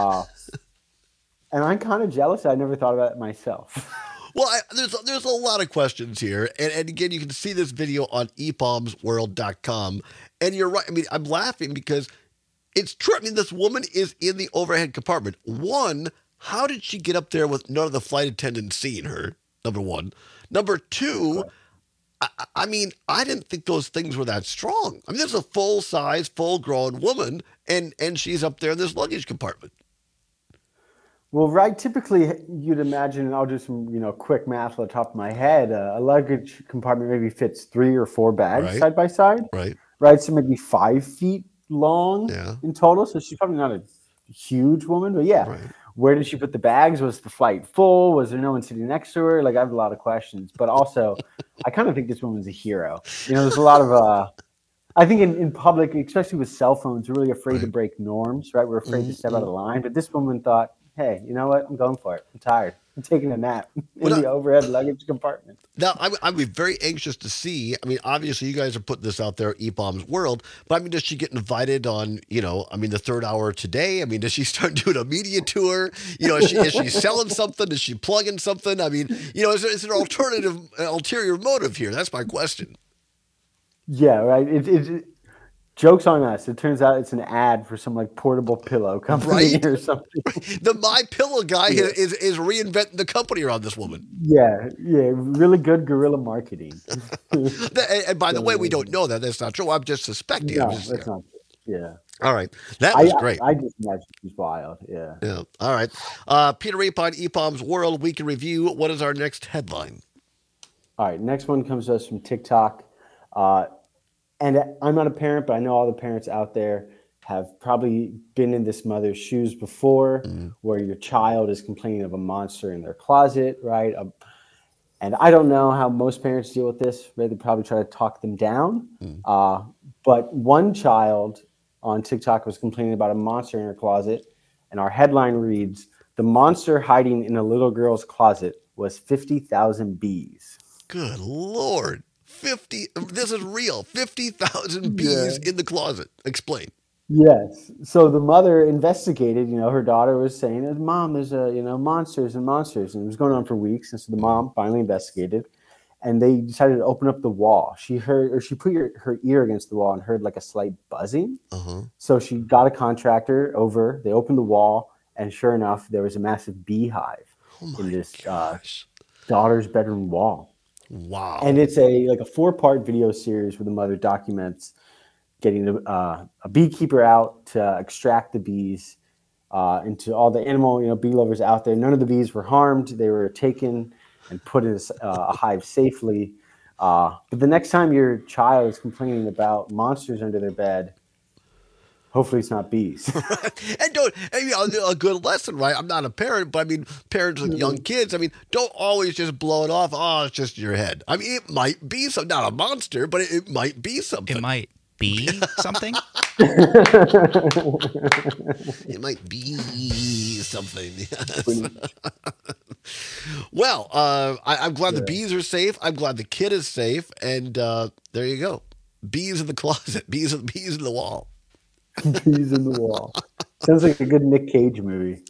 And I'm kind of jealous. I never thought about it myself. Well, there's a lot of questions here. And again, you can see this video on epalmsworld.com. And you're right. I mean, I'm laughing because it's true. I mean, this woman is in the overhead compartment. One, how did she get up there with none of the flight attendants seeing her? Number one. Number two, I mean, I didn't think those things were that strong. I mean, there's a full-size, full-grown woman, and she's up there in this luggage compartment. Well, right. Typically, you'd imagine, and I'll do some, quick math on the top of my head. A luggage compartment maybe fits 3 or 4 bags side by side. Right. So maybe 5 feet long in total. So she's probably not a huge woman, but yeah. Right. Where did she put the bags? Was the flight full? Was there no one sitting next to her? Like, I have a lot of questions. But also, I kind of think this woman's a hero. There's a lot of, I think in public, especially with cell phones, we're really afraid to break norms, right? We're afraid to step out of the line. But this woman thought, hey, you know what? I'm going for it. I'm tired. I'm taking a nap in the overhead luggage compartment. Now, I'd be very anxious to see. I mean, obviously, you guys are putting this out there, ePalm's World. But, I mean, does she get invited on, the third hour today? I mean, does she start doing a media tour? Is she selling something? Is she plugging something? I mean, is there an ulterior motive here? That's my question. Yeah, right. Joke's on us. It turns out it's an ad for some portable pillow company or something. The My Pillow guy is reinventing the company around this woman. Yeah, really good guerrilla marketing. And by the way, we don't know that. That's not true. I'm just suspecting. No, that's not true. Yeah. All right. That was great. I just imagine she's wild. Yeah. Yeah. All right. Peter Rapine, ePalm's World Week in Review. What is our next headline? All right. Next one comes to us from TikTok. And I'm not a parent, but I know all the parents out there have probably been in this mother's shoes before, where your child is complaining of a monster in their closet, right? And I don't know how most parents deal with this. They probably try to talk them down. But one child on TikTok was complaining about a monster in her closet. And our headline reads, "The monster hiding in a little girl's closet was 50,000 bees." Good Lord. This is real. 50,000 bees in the closet. Explain. Yes. So the mother investigated. Her daughter was saying, "Mom, there's monsters and monsters," and it was going on for weeks. And so the mom finally investigated, and they decided to open up the wall. She put her ear against the wall and heard a slight buzzing. So she got a contractor over. They opened the wall, and sure enough, there was a massive beehive in this daughter's bedroom wall. Wow. And it's a 4-part video series where the mother documents getting a beekeeper out to extract the bees, and to all the animal, bee lovers out there. None of the bees were harmed. They were taken and put in a hive safely. But the next time your child is complaining about monsters under their bed, hopefully it's not bees. And a good lesson, right? I'm not a parent, but I mean, parents with young kids, don't always just blow it off. Oh, it's just your head. I mean, it might be not a monster, but it might be something. It might be something. It might be something. Yes. Well, I'm glad the bees are safe. I'm glad the kid is safe. And there you go. Bees in the closet. Bees in the wall. Bees in the wall. Sounds like a good Nick Cage movie.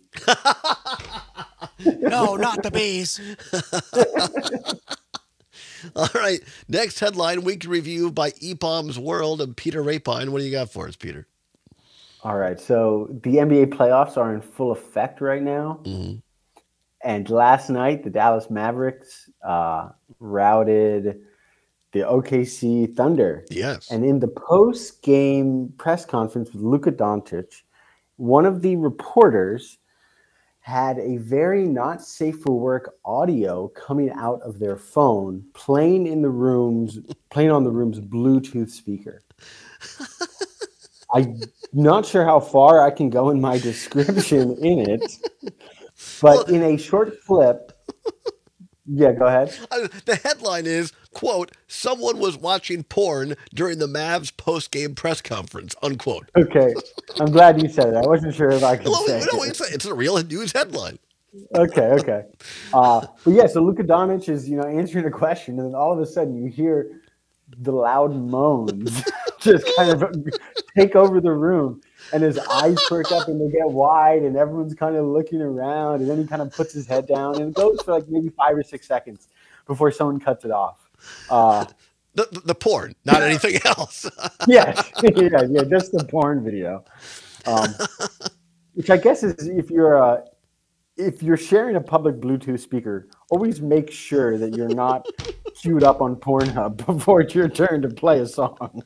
No, not the bees. All right. Next headline, week review by ePalm's World and Peter Rapine. What do you got for us, Peter? All right. So the NBA playoffs are in full effect right now. And last night, the Dallas Mavericks routed the OKC Thunder. Yes. And in the post-game press conference with Luka Doncic, one of the reporters had a very not safe for work audio coming out of their phone, playing on the room's Bluetooth speaker. I'm not sure how far I can go in my description in it, but in a short clip, Yeah, go ahead. The headline is, quote, someone was watching porn during the Mavs post-game press conference, unquote. Okay. I'm glad you said it. I wasn't sure if I could say No, it. it's a real news headline. Okay. But yeah, so Luka Doncic is, answering a question, and then all of a sudden you hear the loud moans just kind of take over the room, and his eyes perk up and they get wide, and everyone's kind of looking around, and then he kind of puts his head down, and it goes for like maybe 5 or 6 seconds before someone cuts it off. The porn, not anything else. yeah, just the porn video. Which I guess is if you're sharing a public Bluetooth speaker, always make sure that you're not queued up on Pornhub before it's your turn to play a song.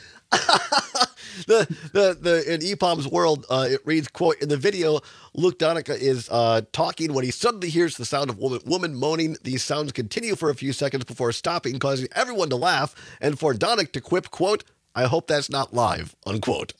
In EPOM's world, it reads, quote, in the video, Luke Donica is talking when he suddenly hears the sound of woman moaning. These sounds continue for a few seconds before stopping, causing everyone to laugh, and for Donica to quip, quote, I hope that's not live, unquote.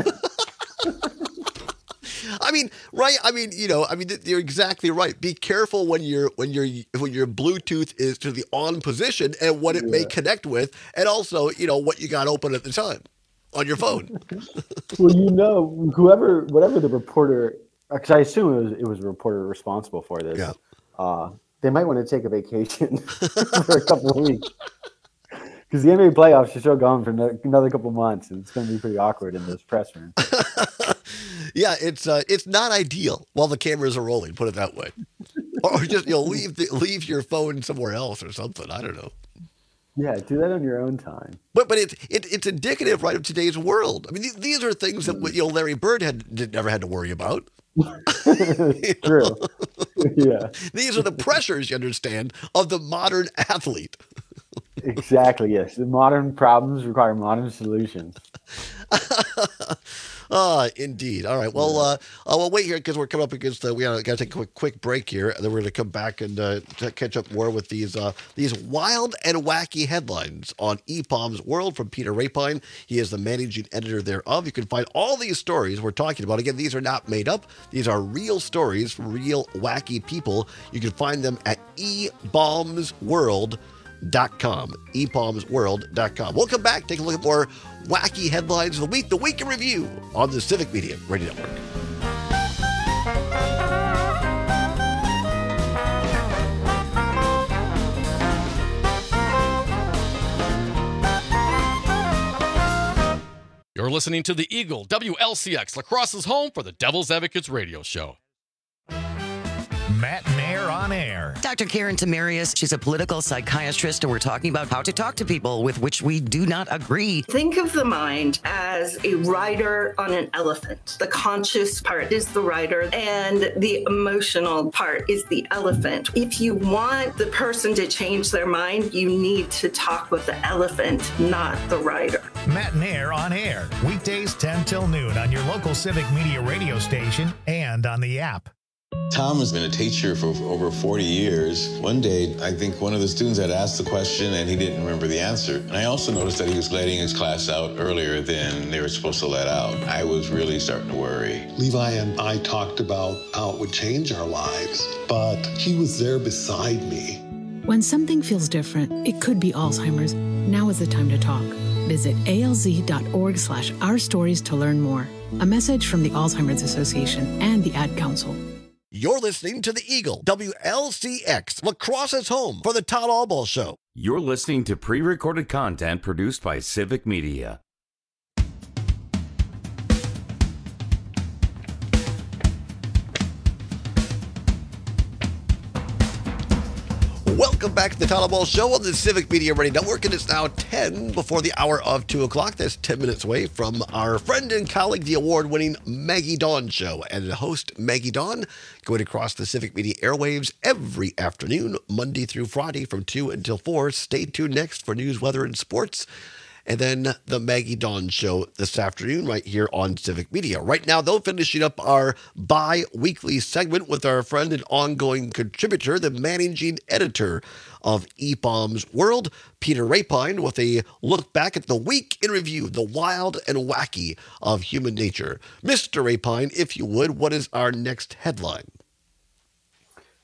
You're exactly right. Be careful when your Bluetooth is to the on position and what it may connect with, and also, what you got open at the time on your phone. Well, whatever the reporter, because I assume it was a reporter responsible for this. Yeah. They might want to take a vacation for a couple of weeks. Because the NBA playoffs are still going for another couple of months, and it's going to be pretty awkward in this press room. Yeah, it's not ideal while the cameras are rolling. Put it that way, or just leave your phone somewhere else or something. I don't know. Yeah, do that on your own time. But it's indicative, right, of today's world. I mean, these are things that Larry Bird never had to worry about. True. Yeah. These are the pressures, you understand, of the modern athlete. Exactly, yes. The modern problems require modern solutions. Indeed. All right. Well, we'll wait here because we're coming up against we got to take a quick break here, and then we're going to come back and catch up more with these wild and wacky headlines on EPOM's World from Peter Rapine. He is the managing editor thereof. You can find all these stories we're talking about. Again, these are not made up. These are real stories from real wacky people. You can find them at eBalmsWorld.com. ePalmsWorld.com. We'll come back, take a look at more wacky headlines of the week in review on the Civic Media Radio Network. You're listening to the Eagle WLCX, La Crosse's home for the Devil's Advocates radio show. Matt Mayer on air. Dr. Karen Tamarius, she's a political psychiatrist, and we're talking about how to talk to people with which we do not agree. Think of the mind as a rider on an elephant. The conscious part is the rider, and the emotional part is the elephant. If you want the person to change their mind, you need to talk with the elephant, not the rider. Matt Mayer on air, weekdays 10 till noon on your local Civic Media radio station and on the app. Tom has been a teacher for over 40 years. One day, I think one of the students had asked the question and he didn't remember the answer. And I also noticed that he was letting his class out earlier than they were supposed to let out. I was really starting to worry. Levi and I talked about how it would change our lives, but he was there beside me. When something feels different, it could be Alzheimer's. Now is the time to talk. Visit alz.org/ourstories to learn more. A message from the Alzheimer's Association and the Ad Council. You're listening to the Eagle, WLCX, La Crosse's home for the Todd Albaugh Show. You're listening to pre-recorded content produced by Civic Media. Welcome back to the Todd Albaugh Show on the Civic Media Radio Network. And it's now 10 before the hour of 2 o'clock. That's 10 minutes away from our friend and colleague, the award-winning Maggie Dawn Show. And the host, Maggie Dawn, going across the Civic Media airwaves every afternoon, Monday through Friday from 2 until 4. Stay tuned next for news, weather, and sports. And then the Maggie Dawn Show this afternoon right here on Civic Media. Right now, though, finishing up our bi-weekly segment with our friend and ongoing contributor, the managing editor of EPOM's World, Peter Rapine, with a look back at the week in review, the wild and wacky of human nature. Mr. Rapine, if you would, what is our next headline?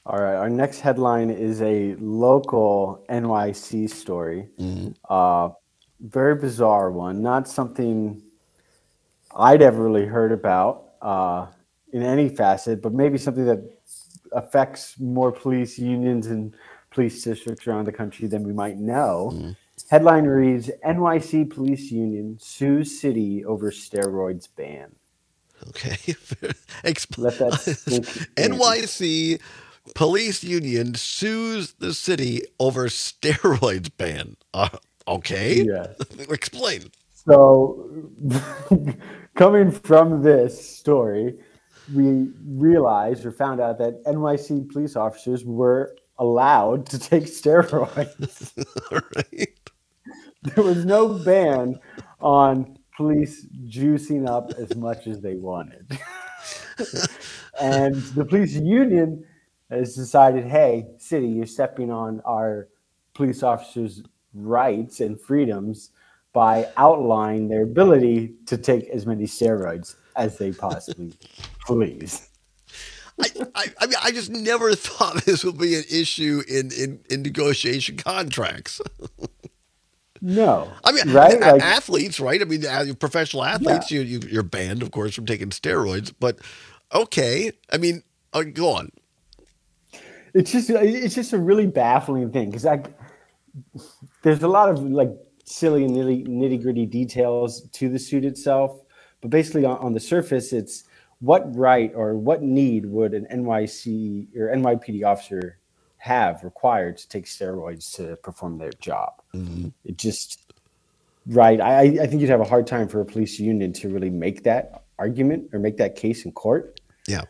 All right. Our next headline is a local NYC story. Very bizarre one. Not something I'd ever really heard about in any facet, but maybe something that affects more police unions and police districts around the country than we might know. Headline reads, NYC Police Union sues city over steroids ban. Okay. Let that sink in. NYC Police Union sues the city over steroids ban. Okay. Yes. Explain. So, coming from this story, we realized or found out that NYC police officers were allowed to take steroids. Right. There was no ban on police juicing up as much as they wanted. And the police union has decided, hey, city, you're stepping on our police officers' rights and freedoms by outlining their ability to take as many steroids as they possibly please. I mean, I just never thought this would be an issue in negotiation contracts. No, I mean, right? Like, athletes, right? I mean, professional athletes, you're banned, of course, from taking steroids. But okay, I mean, go on. It's just a really baffling thing because there's a lot of like silly and nitty gritty details to the suit itself, but basically on the surface, it's what right or what need would an NYC or NYPD officer have required to take steroids to perform their job? It just, right. I think you'd have a hard time for a police union to really make that argument or make that case in court. Yeah.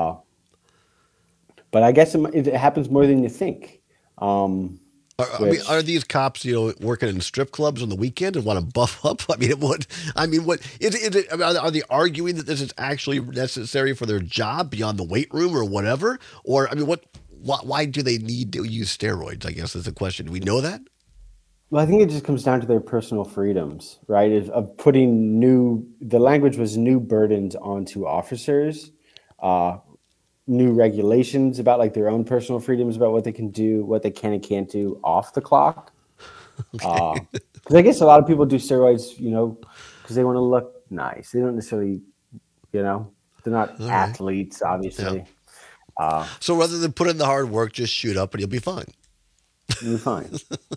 But I guess it happens more than you think. I mean, are these cops, working in strip clubs on the weekend and want to buff up? I mean, what is it? Are they arguing that this is actually necessary for their job beyond the weight room or whatever? Or I mean, why do they need to use steroids? I guess is the question. Do we know that? Well, I think it just comes down to their personal freedoms, right? Of putting the language was new burdens onto officers, new regulations about like their own personal freedoms about what they can do, what they can and can't do off the clock. Because I guess a lot of people do steroids, because they want to look nice. They don't necessarily, they're not athletes, obviously. Yeah. So rather than put in the hard work, just shoot up and you'll be fine. You'll be fine.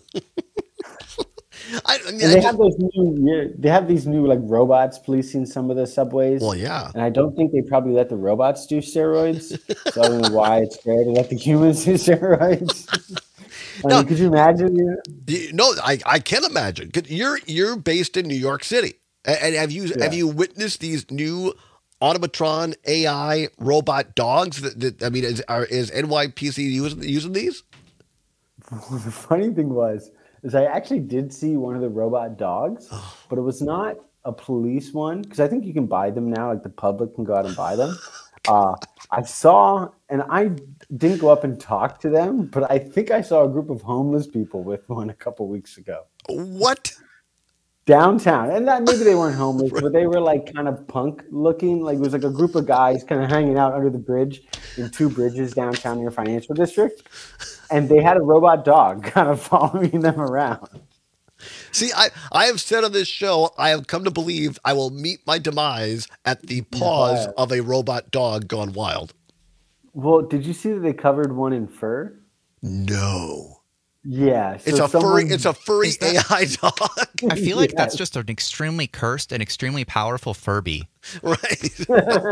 They have these new like robots policing some of the subways. Well, yeah. And I don't think they probably let the robots do steroids. So I don't know why it's fair to let the humans do steroids. Could you imagine? No, I can imagine. You're based in New York City, and have you witnessed these new automatron AI robot dogs? That I mean, is NYPD using these? Well, the funny thing is I actually did see one of the robot dogs, but it was not a police one because I think you can buy them now. Like the public can go out and buy them. I saw, and I didn't go up and talk to them, but I think I saw a group of homeless people with one a couple weeks ago. What? Downtown. And maybe they weren't homeless, but they were like kind of punk looking. Like it was like a group of guys kind of hanging out under the bridge in two bridges downtown near Financial District. And they had a robot dog kind of following them around. See, I have said on this show, I have come to believe I will meet my demise at the paws of a robot dog gone wild. Well, did you see that they covered one in fur? No. Yeah. So it's a furry AI dog. I feel like that's just an extremely cursed and extremely powerful Furby. Right.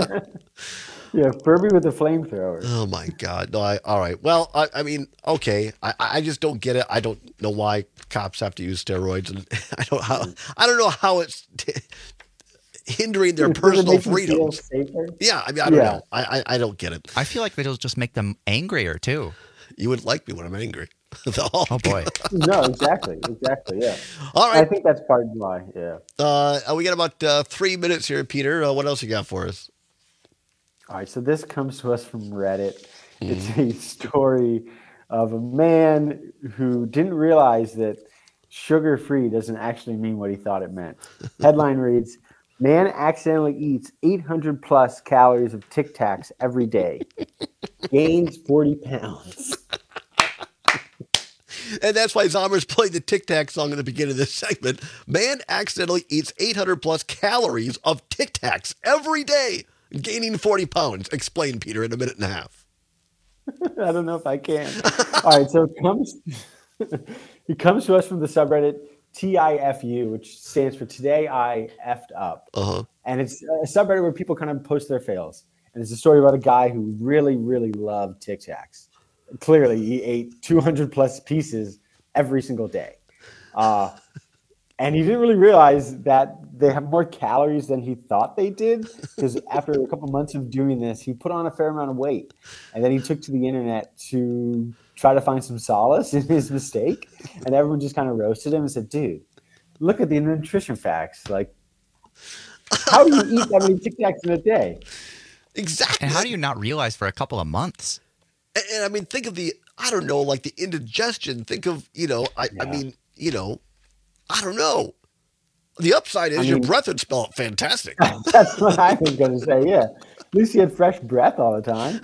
Yeah, Furby with a flamethrower. Oh my God! No, all right. Well, I mean, okay. I just don't get it. I don't know why cops have to use steroids, and I don't know how it's hindering their personal freedoms. Yeah, I mean, I don't know. I don't get it. I feel like it'll just make them angrier too. You would like me when I'm angry. Oh boy. No, exactly. Yeah. All right. I think that's part of why. Yeah. We got about 3 minutes here, Peter. What else you got for us? All right, so this comes to us from Reddit. It's a story of a man who didn't realize that sugar-free doesn't actually mean what he thought it meant. Headline reads, man accidentally eats 800 plus calories of Tic Tacs every day. gains 40 pounds. And that's why Zombers played the Tic Tac song in the beginning of this segment. Man accidentally eats 800 plus calories of Tic Tacs every day, gaining 40 pounds. Explain, Peter, in a minute and a half. I don't know if I can. All right, so it comes to us from the subreddit TIFU, which stands for Today I Effed Up. And it's a subreddit where people kind of post their fails. And it's a story about a guy who really, really loved Tic Tacs. Clearly, he ate 200 plus pieces every single day. And he didn't really realize that they have more calories than he thought they did, because after a couple months of doing this, he put on a fair amount of weight. And then he took to the internet to try to find some solace in his mistake. And everyone just kind of roasted him and said, dude, look at the nutrition facts. Like, how do you eat that many Tic Tacs in a day? Exactly. And how do you not realize for a couple of months? And I mean, think of the, I don't know, like the indigestion. Think of, I mean, I don't know. The upside is your breath would smell fantastic. That's what I was going to say, yeah. At least you had fresh breath all the time.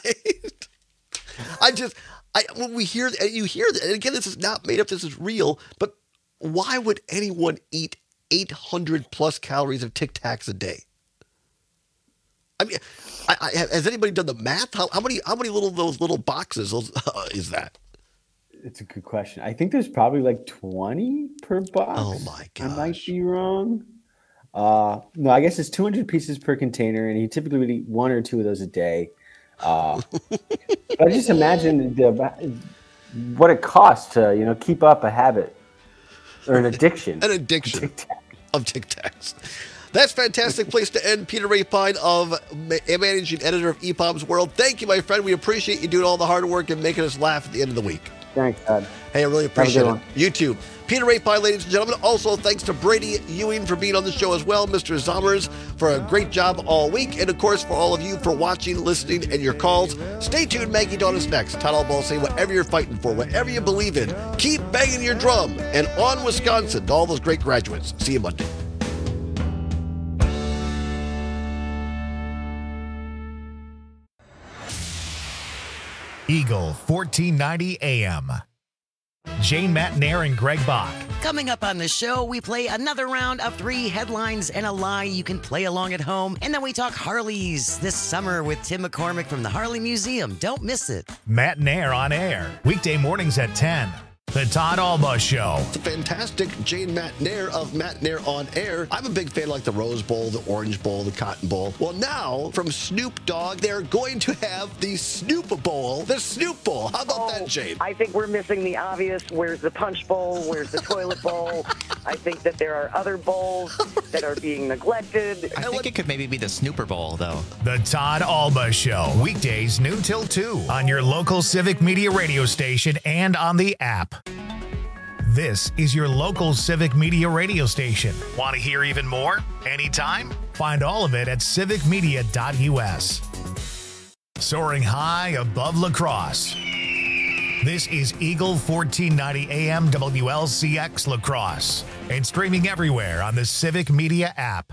Right? When we hear, and you hear that, and again, this is not made up, this is real, but why would anyone eat 800 plus calories of Tic Tacs a day? I mean, has anybody done the math? How many those little boxes is that? It's a good question. I think there's probably like 20 per box. Oh my gosh. I might be wrong. No, I guess it's 200 pieces per container, and he typically would eat 1 or 2 of those a day. But I just imagine what it costs to keep up a habit or an addiction. An addiction of Tic Tacs. That's a fantastic place to end. Peter Rapine, managing editor of EPOM's World. Thank you, my friend. We appreciate you doing all the hard work and making us laugh at the end of the week. Thanks, Todd. Hey, I really appreciate it. One. You too. Peter Rapine, ladies and gentlemen. Also, thanks to Brady Ewing for being on the show as well. Mr. Zommers for a great job all week. And, of course, for all of you for watching, listening, and your calls. Stay tuned. Maggie Dawn is next. Todd Albaugh saying whatever you're fighting for, whatever you believe in, keep banging your drum. And on Wisconsin to all those great graduates. See you Monday. Eagle 1490 AM. Jane Matnair and Greg Bach. Coming up on the show, we play another round of 3 headlines and a lie you can play along at home. And then we talk Harleys this summer with Tim McCormick from the Harley Museum. Don't miss it. Matnair on air. Weekday mornings at 10. The Todd Albaugh Show. The fantastic Jane Matnair of Matnair on Air. I'm a big fan of like the Rose Bowl, the Orange Bowl, the Cotton Bowl. Well, now from Snoop Dogg, they're going to have the Snoop Bowl. The Snoop Bowl. How about that, Jane? I think we're missing the obvious. Where's the Punch Bowl? Where's the Toilet Bowl? I think that there are other bowls that are being neglected. I think it could maybe be the Snooper Bowl, though. The Todd Albaugh Show. Weekdays noon till 2 on your local Civic Media radio station and on the app. This is your local Civic Media radio station. Want to hear even more? Anytime? Find all of it at civicmedia.us. Soaring high above La Crosse. This is Eagle 1490 AM WLCX La Crosse and streaming everywhere on the Civic Media app.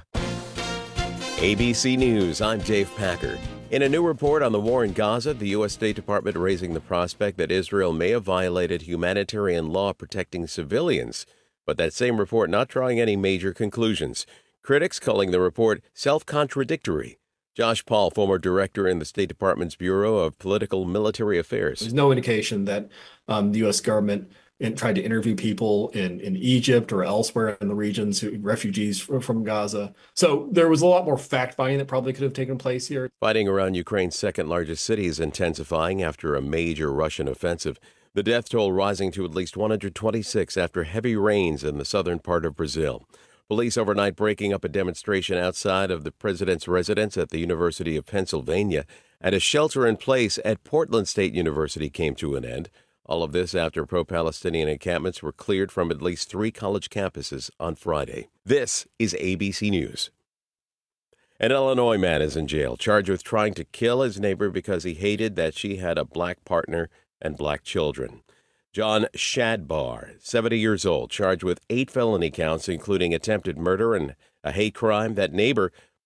ABC News, I'm Dave Packer. In a new report on the war in Gaza, the U.S. State Department raising the prospect that Israel may have violated humanitarian law protecting civilians, but that same report not drawing any major conclusions. Critics calling the report self-contradictory. Josh Paul, former director in the State Department's Bureau of Political Military Affairs. There's no indication that the U.S. government tried to interview people in Egypt or elsewhere in the regions, refugees from Gaza. So there was a lot more fact-finding that probably could have taken place here. Fighting around Ukraine's second-largest city is intensifying after a major Russian offensive. The death toll rising to at least 126 after heavy rains in the southern part of Brazil. Police overnight breaking up a demonstration outside of the president's residence at the University of Pennsylvania, and a shelter-in-place at Portland State University came to an end. All of this after pro-Palestinian encampments were cleared from at least 3 college campuses on Friday. This is ABC News. An Illinois man is in jail, charged with trying to kill his neighbor because he hated that she had a black partner and black children. John Shadbar, 70 years old, charged with 8 felony counts, including attempted murder and a hate crime. That neighbor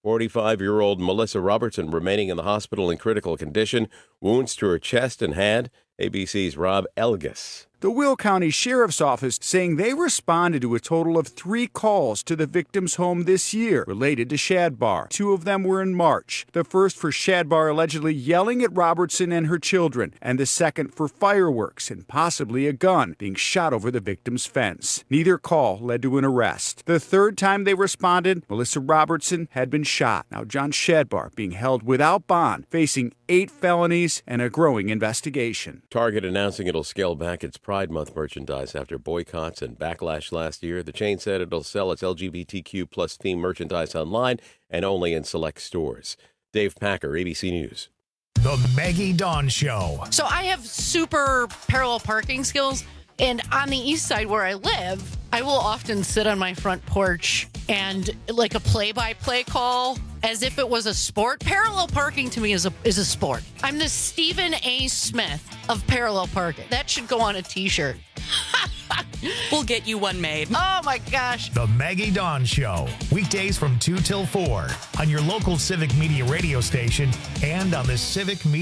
45-year-old Melissa Robertson remaining in the hospital in critical condition, wounds to her chest and hand. ABC's Rob Elgas. The Will County Sheriff's Office saying they responded to a total of 3 calls to the victim's home this year related to Shadbar. 2 of them were in March. The first for Shadbar allegedly yelling at Robertson and her children, and the second for fireworks and possibly a gun being shot over the victim's fence. Neither call led to an arrest. The third time they responded, Melissa Robertson had been shot. Now John Shadbar being held without bond, facing 8 felonies and a growing investigation. Target announcing it'll scale back its Pride Month merchandise after boycotts and backlash last year. The chain said it'll sell its LGBTQ plus theme merchandise online and only in select stores. Dave Packer, ABC News. The Maggie Dawn Show. So I have super parallel parking skills, and on the east side where I live, I will often sit on my front porch and like a play-by-play call as if it was a sport. Parallel parking to me is a sport. I'm the Stephen A. Smith of parallel parking. That should go on a t-shirt. We'll get you one made. Oh my gosh. The Maggie Dawn Show. Weekdays from 2 till 4 on your local Civic Media radio station and on the Civic Media